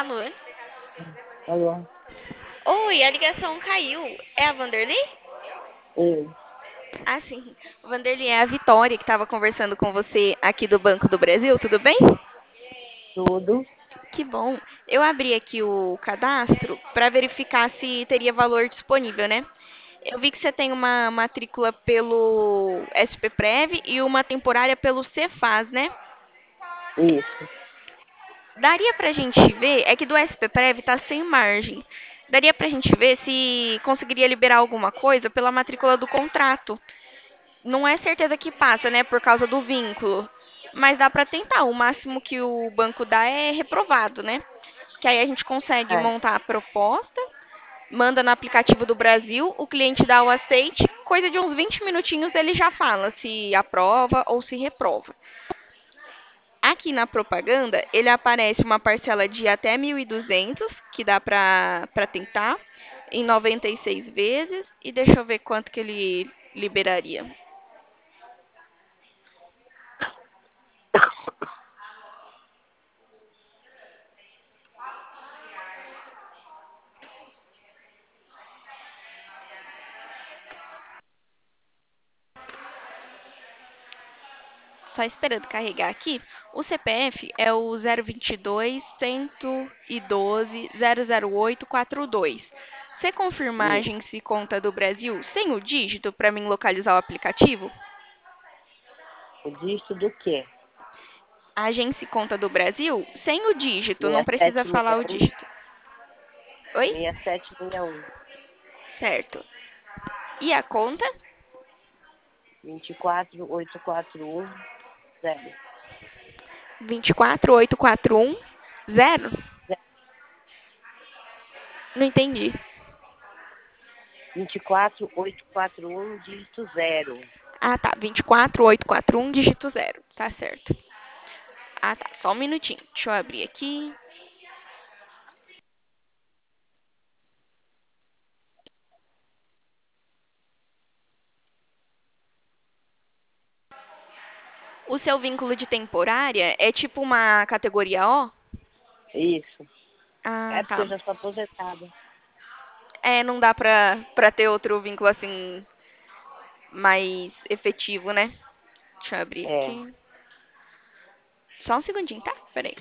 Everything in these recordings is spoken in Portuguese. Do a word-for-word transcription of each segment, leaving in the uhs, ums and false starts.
Alô? Alô? Oi, a ligação caiu. É a Vanderlei? Eu. Ah, sim. Vanderlei, é a Vitória que estava conversando com você aqui do Banco do Brasil, tudo bem? Tudo. Que bom. Eu abri aqui o cadastro para verificar se teria valor disponível, né? Eu vi que você tem uma matrícula pelo S P Prev e uma temporária pelo Cefaz, né? Isso. Daria pra gente ver, é que do S P Prev tá sem margem. Daria pra gente ver se conseguiria liberar alguma coisa pela matrícula do contrato. Não é certeza que passa, né, por causa do vínculo. Mas dá pra tentar. O máximo que o banco dá é reprovado, né? Que aí a gente consegue É. montar a proposta, manda no aplicativo do Brasil, o cliente dá o aceite, coisa de uns vinte minutinhos ele já fala se aprova ou se reprova. Aqui na propaganda, ele aparece uma parcela de até mil e duzentos, que dá pra, pra tentar, em noventa e seis vezes, e deixa eu ver quanto que ele liberaria. Só esperando carregar aqui. O C P F é o zero vinte e dois, cento e doze, zero zero oito quatro dois. Você confirma a Isso. agência e conta do Brasil sem o dígito para mim localizar o aplicativo? O dígito do quê? A agência e conta do Brasil sem o dígito, não precisa falar o sete seis um. dígito. Oi? seis sete seis um. Certo. E a conta? vinte e quatro oito quatro um zero. vinte e quatro oito quatro um zero? Não entendi. vinte e quatro oito quatro um dígito zero. Ah, tá. vinte e quatro oito quatro um dígito zero. Tá certo. Ah, tá. Só um minutinho. Deixa eu abrir aqui. O seu vínculo de temporária é tipo uma categoria O? Isso. Ah, É porque tá. eu já sou aposentada. É, não dá pra, pra ter outro vínculo assim mais efetivo, né? Deixa eu abrir É. aqui. Só um segundinho, tá? Peraí.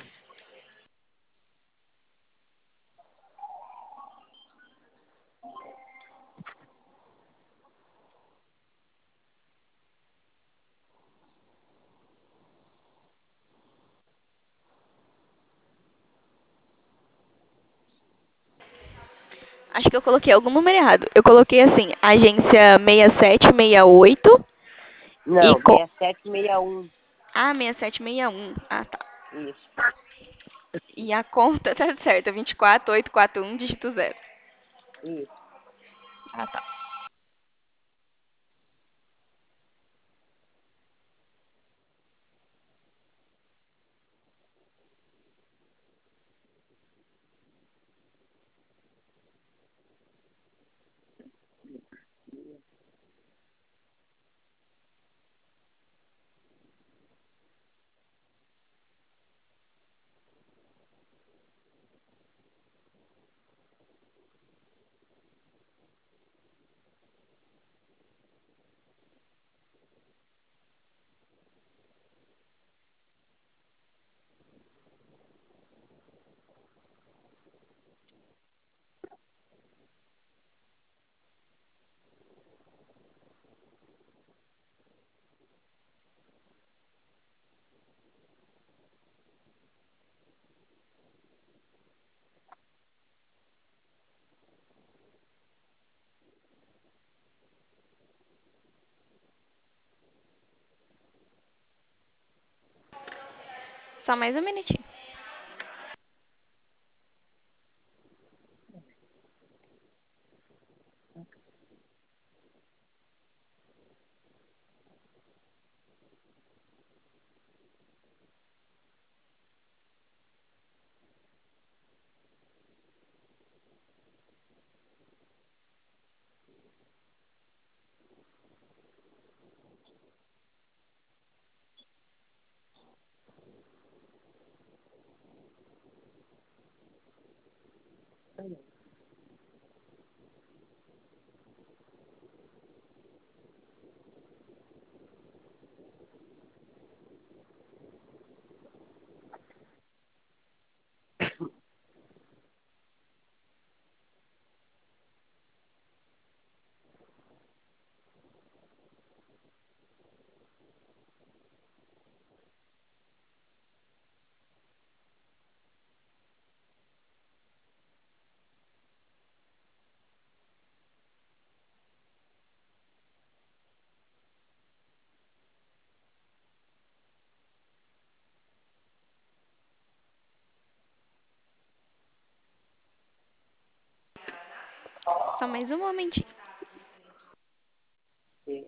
Acho que eu coloquei algum número errado. Eu coloquei assim, agência seis sete seis oito e Não, com. seis sete seis um. Ah, seis sete seis um. Ah, tá. Isso. E a conta tá certa, vinte e quatro oito quatro um, dígito zero. Isso. Ah, tá. Só mais um minutinho. Só mais um momentinho. Sim.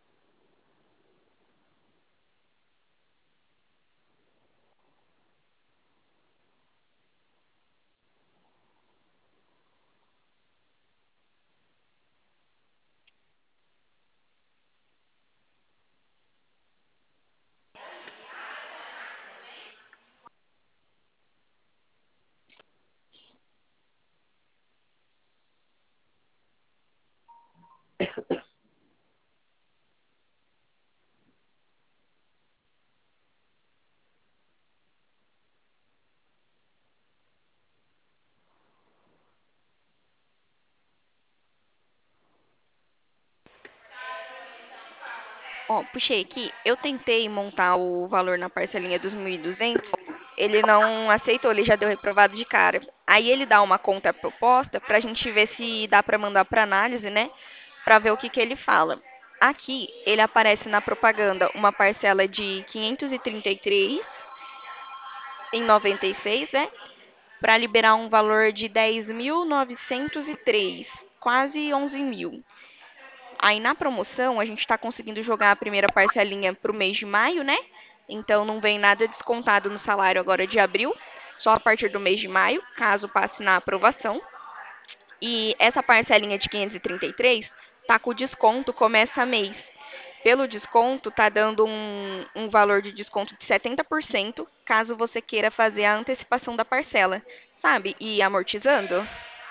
Ó, puxei aqui. Eu tentei montar o valor na parcelinha dos mil e duzentos. Ele não aceitou, ele já deu reprovado de cara. Aí ele dá uma contraproposta pra gente ver se dá pra mandar pra análise, né? Pra ver o que que ele fala. Aqui, ele aparece na propaganda uma parcela de quinhentos e trinta e três em noventa e seis, né? Para liberar um valor de dez mil novecentos e três, quase onze mil. Aí na promoção a gente está conseguindo jogar a primeira parcelinha para o mês de maio, né? Então não vem nada descontado no salário agora de abril, só a partir do mês de maio, caso passe na aprovação. E essa parcelinha de quinhentos e trinta e três tá com desconto, começa mês. Pelo desconto, tá dando um, um valor de desconto de setenta por cento, caso você queira fazer a antecipação da parcela, sabe? E ir amortizando.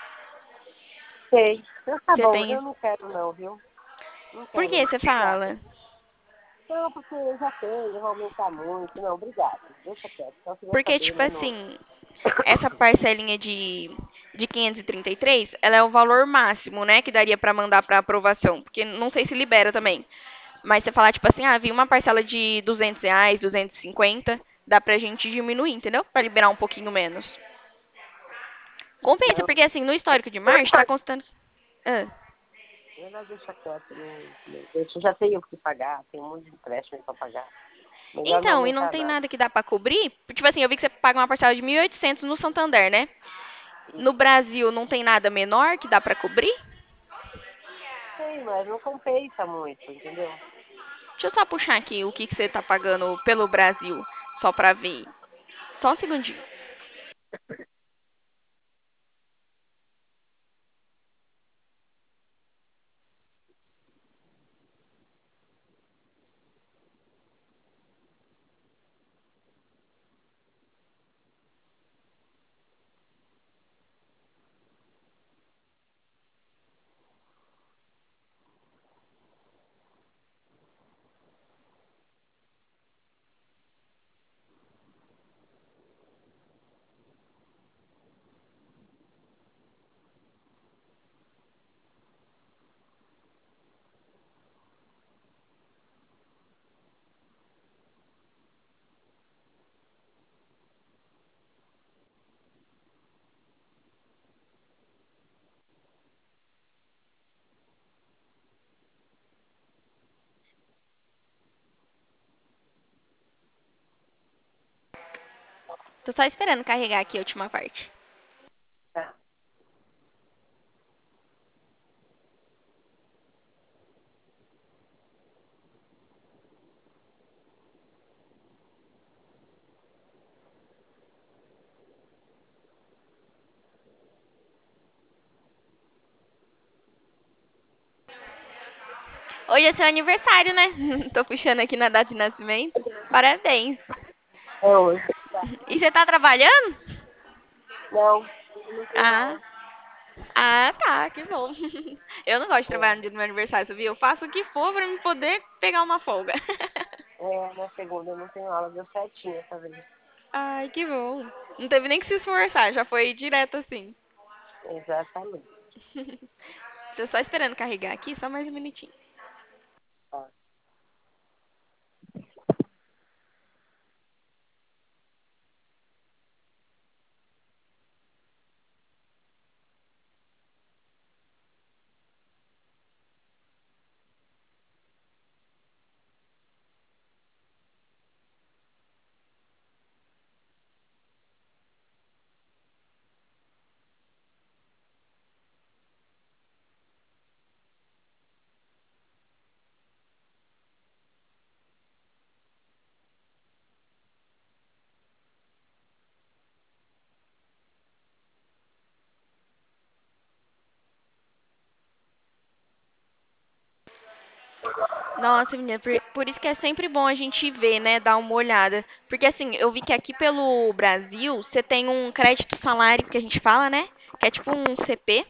Sei. Então tá Você bom, tem. eu não quero não, viu? Não Por quero que não. você Obrigada. fala? Não, porque eu já tenho, eu vou aumentar muito. Não, obrigada. Deixa quieto. Só queria Porque, saber, tipo mas não. assim, essa parcelinha de, de quinhentos e trinta e três, ela é o valor máximo, né, que daria pra mandar pra aprovação. Porque não sei se libera também. Mas você falar, tipo assim, ah, vi uma parcela de duzentos reais, duzentos e cinquenta, dá pra gente diminuir, entendeu? Pra liberar um pouquinho menos. Compensa, Não, porque assim, no histórico de março, tá constando. Ah. ela deixa quieto. Não, não, deixa, eu já tenho o que pagar, tem um monte de empréstimo para pagar. Melhor não Então, e não aumentar tem nada. nada que dá pra cobrir? Tipo assim, eu vi que você paga uma parcela de mil e oitocentos no Santander, né? No Brasil, não tem nada menor que dá pra cobrir? Sei, mas não compensa muito, entendeu? Deixa eu só puxar aqui o que, que você tá pagando pelo Brasil, só pra ver. Só um segundinho. Tô só esperando carregar aqui a última parte. Tá. Hoje é seu aniversário, né? Tô puxando aqui na data de nascimento. Parabéns. É hoje. Tá. E você tá trabalhando? Não, não tem Ah, não. Ah, tá, que bom. Eu não gosto de trabalhar É, no dia do meu aniversário, sabia? Eu faço o que for pra me poder pegar uma folga. é, na segunda eu não tenho aula, deu certinho essa vez. Ai, que bom. Não teve nem que se esforçar, já foi direto assim. Exatamente. Tô só esperando carregar aqui, só mais um minutinho. Tá. Nossa, menina, por, por isso que é sempre bom a gente ver, né, dar uma olhada. Porque assim, eu vi que aqui pelo Brasil, você tem um crédito salário que a gente fala, né? Que é tipo um C P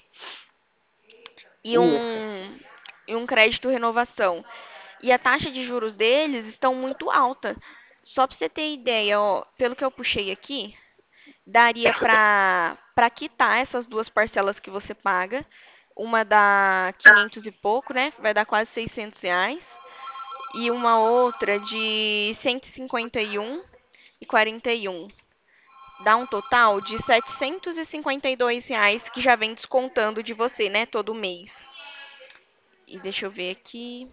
e Isso. um, e um crédito renovação. E a taxa de juros deles estão muito alta. Só pra você ter ideia, ó, pelo que eu puxei aqui, daria pra, pra quitar essas duas parcelas que você paga. Uma dá quinhentos e pouco, né? Vai dar quase seiscentos reais. E uma outra de cento e cinquenta e um e quarenta e um. Dá um total de setecentos e cinquenta e dois reais que já vem descontando de você, né? Todo mês. E deixa eu ver aqui.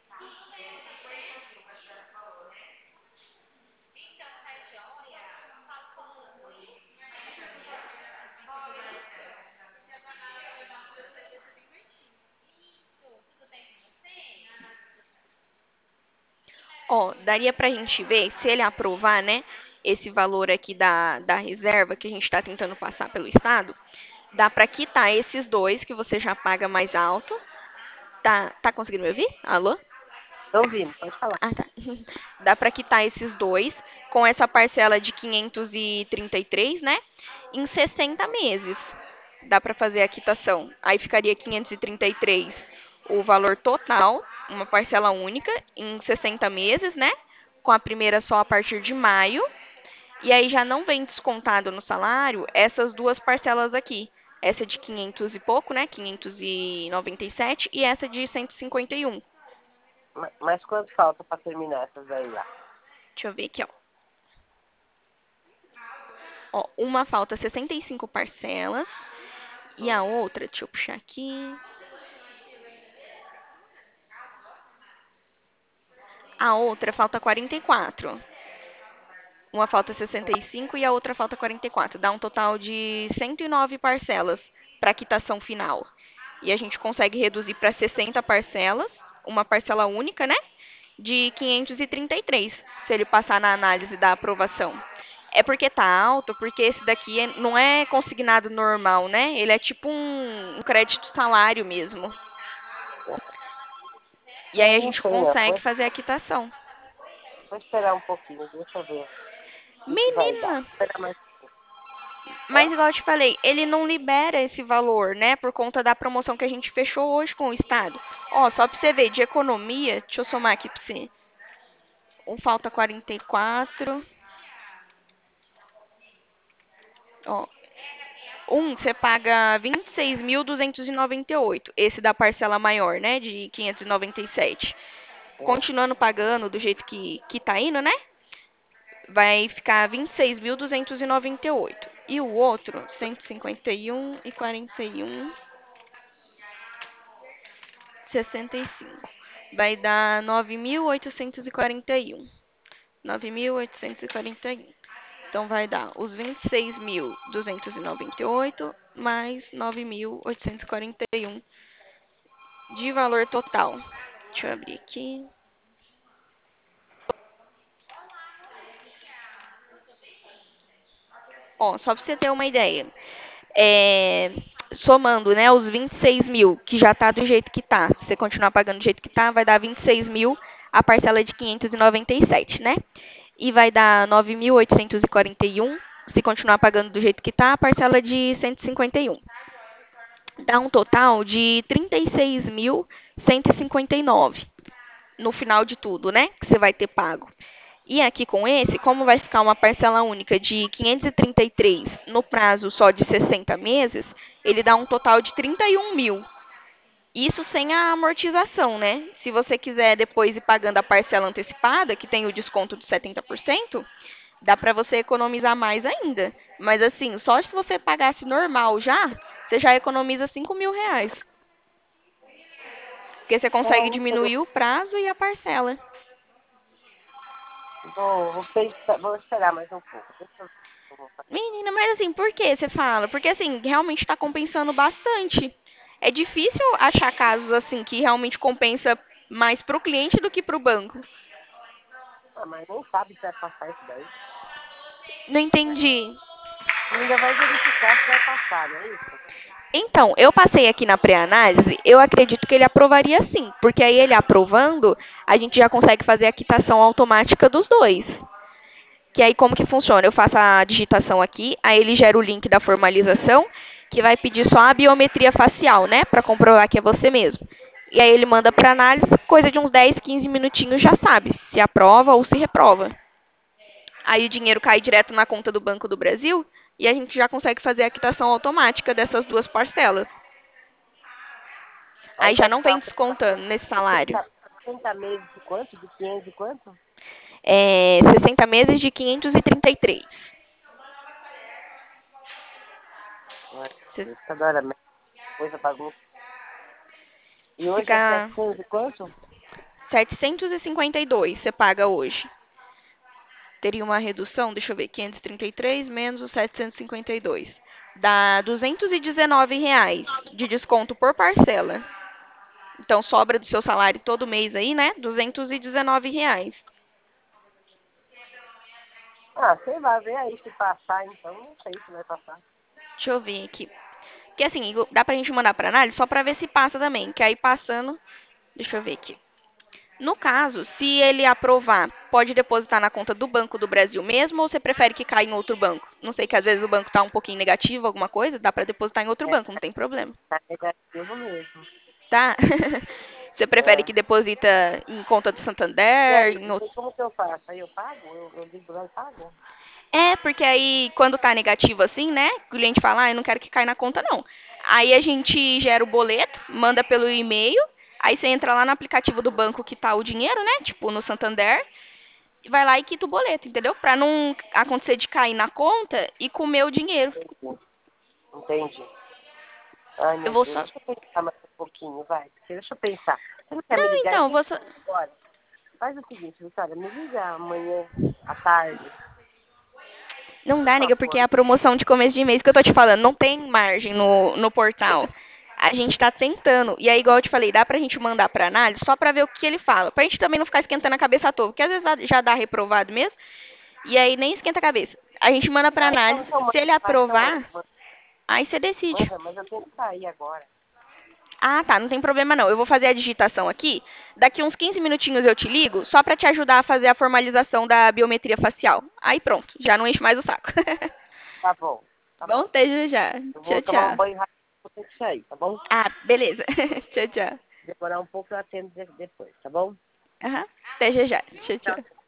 Ó, daria pra gente ver, se ele aprovar, né, esse valor aqui da, da reserva que a gente está tentando passar pelo Estado, dá pra quitar esses dois que você já paga mais alto. Tá, tá conseguindo me ouvir? Alô? Tô ouvindo, pode falar. Ah, tá. Dá pra quitar esses dois com essa parcela de quinhentos e trinta e três, né? Em sessenta meses. Dá pra fazer a quitação. Aí ficaria quinhentos e trinta e três o valor total, uma parcela única em sessenta meses, né? Com a primeira só a partir de maio. E aí já não vem descontado no salário essas duas parcelas aqui. Essa de quinhentos e pouco, né? quinhentos e noventa e sete e essa de cento e cinquenta e um. Ma- Mas quanto falta pra terminar essas aí lá? Deixa eu ver aqui, ó. Ó, uma falta sessenta e cinco parcelas e a Hum. outra, deixa eu puxar aqui. A outra falta quarenta e quatro. Uma falta sessenta e cinco e a outra falta quarenta e quatro. Dá um total de cento e nove parcelas para quitação final. E a gente consegue reduzir para sessenta parcelas, uma parcela única, né? De quinhentos e trinta e três, se ele passar na análise da aprovação. É porque tá alto, porque esse daqui é- não é consignado normal, né? Ele é tipo um, um crédito salário mesmo. E aí É, a não gente sei, não. consegue Vou, fazer a quitação. vou esperar um pouquinho, deixa eu ver o que, que vai dar. Menina, Esperar mais. mas Hã? igual eu te falei, ele não libera esse valor, né? Por conta da promoção que a gente fechou hoje com o Estado. Ó, só pra você ver, de economia, deixa eu somar aqui pra você. Um falta quarenta e quatro. Ó, um você paga vinte e seis mil duzentos e noventa e oito. Esse da parcela maior, né? De quinhentos e noventa e sete. Hum. Continuando pagando do jeito que, que tá indo, né? Vai ficar vinte e seis mil duzentos e noventa e oito. E o outro, cento e cinquenta e um e quarenta e um. sessenta e cinco. Vai dar nove mil oitocentos e quarenta e um. nove mil oitocentos e quarenta e um. Então vai dar os vinte e seis mil duzentos e noventa e oito mais nove mil oitocentos e quarenta e um de valor total. Deixa eu abrir aqui. Ó, só para você ter uma ideia. É, somando, né, os vinte e seis mil, que já tá do jeito que tá. Se você continuar pagando do jeito que tá, vai dar vinte e seis mil a parcela de quinhentos e noventa e sete, né? E vai dar nove mil oitocentos e quarenta e um, se continuar pagando do jeito que tá, a parcela de cento e cinquenta e um. dá um total de trinta e seis mil cento e cinquenta e nove no final de tudo, né? Que você vai ter pago. E aqui com esse, como vai ficar uma parcela única de quinhentos e trinta e três no prazo só de sessenta meses, ele dá um total de trinta e um mil. Isso sem a amortização, né? Se você quiser depois ir pagando a parcela antecipada, que tem o desconto de setenta por cento, dá para você economizar mais ainda. Mas assim, só se você pagasse normal já, você já economiza cinco mil reais. Porque você consegue É, então, diminuir o prazo e a parcela. vou, vou, pensar, vou esperar mais um pouco. Deixa eu ver o que eu vou fazer. Menina, mas assim, por que você fala? Porque assim, realmente está compensando bastante. É difícil achar casos assim que realmente compensa mais para o cliente do que para o banco. Ah, mas nem sabe se vai passar isso daí. Não entendi. Ainda vai verificar se vai passar, não é isso? Então, eu passei aqui na pré-análise, eu acredito que ele aprovaria sim, porque aí ele aprovando, a gente já consegue fazer a quitação automática dos dois. Que aí como que funciona? Eu faço a digitação aqui, aí ele gera o link da formalização, que vai pedir só a biometria facial, né, para comprovar que é você mesmo. E aí ele manda para análise, coisa de uns dez, quinze minutinhos já sabe se aprova ou se reprova. Aí o dinheiro cai direto na conta do Banco do Brasil e a gente já consegue fazer a quitação automática dessas duas parcelas. Aí Aí já vai não ficar vem uma descontando nesse salário. sessenta, sessenta meses de quanto? De quinhentos e quanto? É, sessenta meses de quinhentos e trinta e três. Ai, Deus, cada hora mais coisa bagunça. E hoje é Fica setecentos e quanto? setecentos e cinquenta e dois você paga hoje. Teria uma redução, deixa eu ver, quinhentos e trinta e três menos os setecentos e cinquenta e dois. Dá duzentos e dezenove reais de desconto por parcela. Então sobra do seu salário todo mês aí, né? duzentos e dezenove reais. Ah, sei lá, vê aí se passar, então não sei se vai passar. Deixa eu ver aqui. Porque assim, dá pra gente mandar pra análise só pra ver se passa também. Que aí passando, deixa eu ver aqui. No caso, se ele aprovar, pode depositar na conta do Banco do Brasil mesmo ou você prefere que caia em outro banco? Não sei, que às vezes o banco está um pouquinho negativo, alguma coisa, dá para depositar em outro É, banco, não tem problema. tá negativo mesmo. Tá? Você prefere É. que deposita em conta do E Santander, aí, em e outro... aí como que eu faço? Aí eu pago? Eu, eu ligo lá e pago? É, porque aí quando tá negativo assim, né? O cliente fala, ah, eu não quero que caia na conta não. Aí a gente gera o boleto, manda pelo e-mail, aí você entra lá no aplicativo do banco que tá o dinheiro, né? Tipo no Santander, vai lá e quita o boleto, entendeu? Pra não acontecer de cair na conta e comer o dinheiro. Entendi. Entendi. Ai, Eu meu vou Deus, só. deixa eu pensar mais um pouquinho, vai. Deixa eu pensar. Você não quer me Não, ligar? Eu então, tenho vou que só. ir agora. Faz o seguinte, Vitória, me liga amanhã, à tarde. Não Por dá, nega, porque favor. é a promoção de começo de mês que eu tô te falando. Não tem margem no, no portal. A gente tá tentando. E aí, igual eu te falei, dá pra gente mandar pra análise só pra ver o que ele fala. Pra gente também não ficar esquentando a cabeça à toa. Porque às vezes dá- já dá reprovado mesmo. E aí nem esquenta a cabeça. A gente manda pra Ah, então, análise. então Se manda, ele vai, então manda, aprovar, manda, aí você decide. manda, mas eu tenho que sair agora. Ah, tá, não tem problema não. Eu vou fazer a digitação aqui. Daqui uns quinze minutinhos eu te ligo, só pra te ajudar a fazer a formalização da biometria facial. Aí pronto, já não enche mais o saco. Tá bom, tá Bom, bom. até já. Eu vou Tchau, tomar um tchau. banho rápido, vou ter que sair, tá bom? Ah, beleza. Tchau, tchau. Demorar um pouco eu atendo de- depois, tá bom? Aham. Até já já. Tchau, Tchau. tchau.